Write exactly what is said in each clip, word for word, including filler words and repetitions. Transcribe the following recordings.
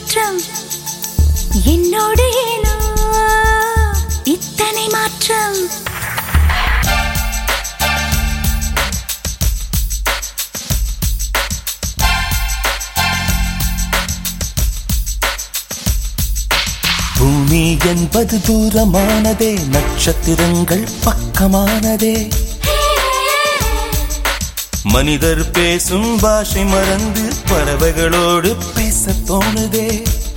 மாற்றம் என்னோடு ஏனோ இத்தனை மாற்றம் பூமி என்பது தூரமானதே நட்சத்திரங்கள் பக்கமானதே மனிதர் பேசும் பாஷை மறந்து பறவைகளோடு பேச தோணுதே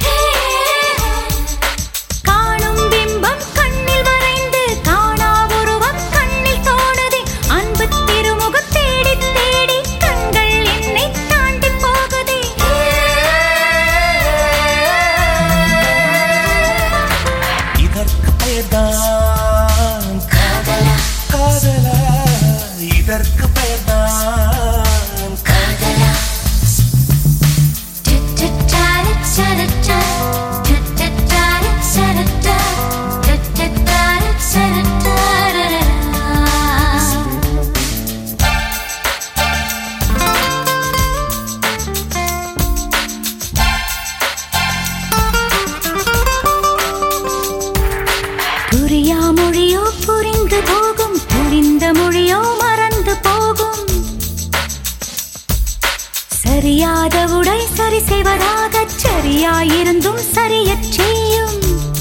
காணும் பிம்பம் கண்ணில் வரைந்து காணா உருவம் கண்ணில் தோணுதே அன்பு திருமுகம் தேடி தேடி கண்கள் என்னை தாண்டி போகுதே இதற்கு பெயர்தான் காதலா காதலா இதற்கு பெயர்தான் புரியா மொழியோ புரிந்து போகும் புரிந்த மொழியோ மறந்து போகும் சரியாத உடை சரி செய்வதாக சரியாயிருந்தும் சரியச் செய்யும்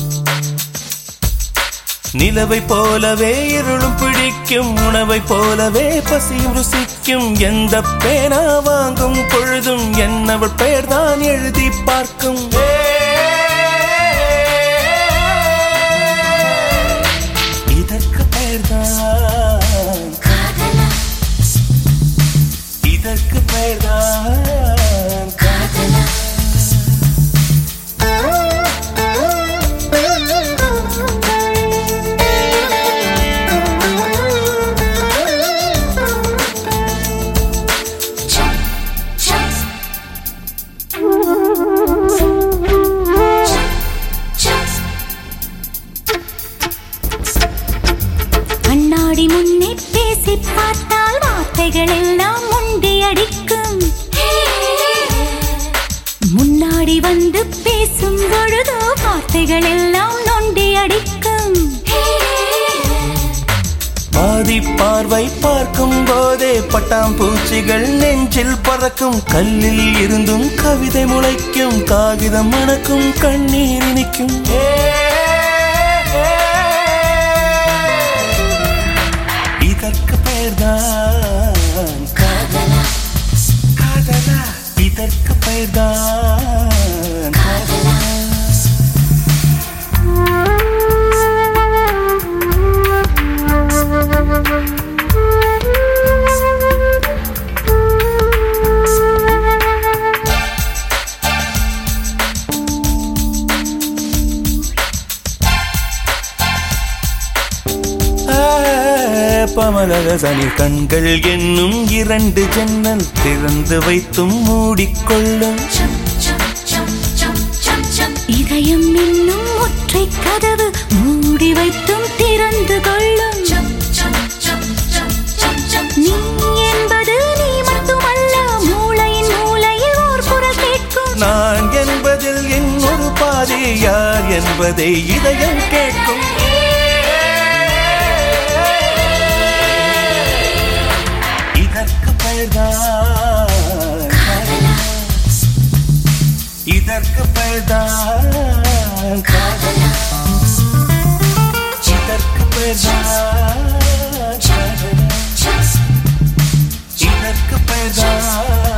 நிலவை போலவே இருளும் பிடிக்கும் உணவை போலவே பசியும் ருசிக்கும் எந்த பேனா வாங்கும் பொழுதும் என்னவள் பெயர்தான் எழுதி பார்க்கும் இதற்கு பெயர்தான் காதலா இதற்கு பெயர்தான் காதலா கண்ணாடி முன்னே பேசி பார்த்தால் வார்த்தைகள் எல்லாம் முண்டி அடிக்கும் முன்னாடி வந்து பேசும் பொழுதோ வார்த்தைகள் எல்லாம் நொண்டி அடிக்கும் பாதி பார்வை பார்க்கும் போதே பட்டாம்பூச்சிகள் நெஞ்சில் பறக்கும் கல்லில் இருந்தும் கவிதை முளைக்கும் காகிதம் மணக்கும் கண்ணீர் இனிக்கும் இதற்கு பெயர்தான் காதலா காதலா இதற்கு பெயர்தான் காதலா பமலகசனி கண்கள் என்னும் இரண்டு ஜன்னல் திறந்து வைத்தும் மூடிக்கொள்ளும் இதயம் என்னும் ஒற்றை கதவு மூடி வைத்தும் திறந்து கொள்ளும் நீ என்பது நீ மட்டுமல்ல மூளையின் மூளையில் ஓர் குரல் கேட்கும் நான் என்பதில் இன்னொரு பாதி யார் என்பதை இதயம் கேட்கும் இதற்கு பெயர்தான் காதலா இதற்கு பெயர்தான் காதலா இதற்கு பெயர்தான் காதலா இதற்கு பெயர்தான்